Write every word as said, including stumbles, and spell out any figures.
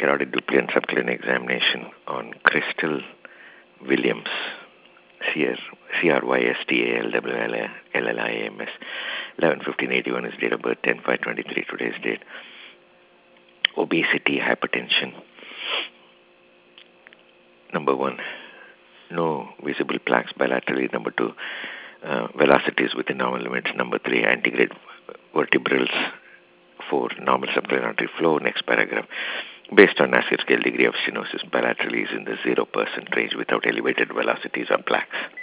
carotid duplicate subclinic examination on Crystal Williams, C R Y S T A L W L L I A M S, eleven fifteen eighty-one is date of birth, ten five twenty-three today's date. Obesity, hypertension. Number one, no visible plaques bilaterally. Number two, uh, velocities within normal limits. Number three, antegrade vertebrals. Four, normal subclinic artery flow. Next paragraph. Based on Nassier scale, degree of stenosis bilaterally is in the zero percent range without elevated velocities or plaques.